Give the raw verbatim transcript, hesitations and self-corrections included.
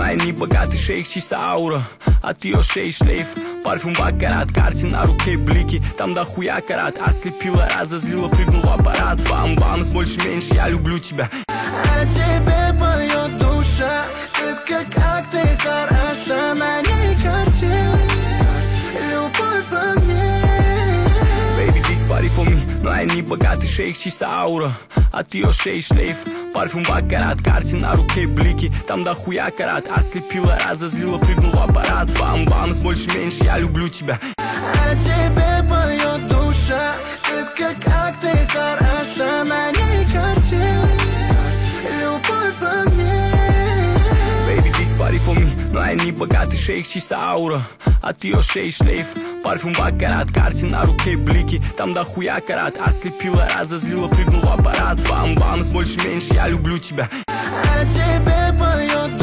они богатый шейх, чисто аура. От ее шеи шлейф, парфюм бакарат, карте на руке блики, там дохуя карат. Ослепила, разозлила, прыгнул в аппарат. Бам-бам, с больше-меньше, я люблю тебя. А тебе поет душа, детка, как ты хороша. На ней картина, любовь во мне. Baby, this body for me, но они богатый шейх, чисто аура. От ее шеи шлейф, парфюм бакарат, карте на руке блики, там дохуя карат. Ослепила, разозлила, прыгнул в аппарат. Бам-бам, с больше-меньше, я люблю тебя. А тебе поет душа, детка, как ты хороша. На ней картина, любовь во мне. Baby, this body for me, но они богатый шейх, чисто аура. От ее шеи шлейф, парфюм бакарат, карте на руке блики, там дохуя карат. Ослепила, разозлила, прыгнул в аппарат. Бам-бам, с больше-меньше, я люблю тебя. А тебе поет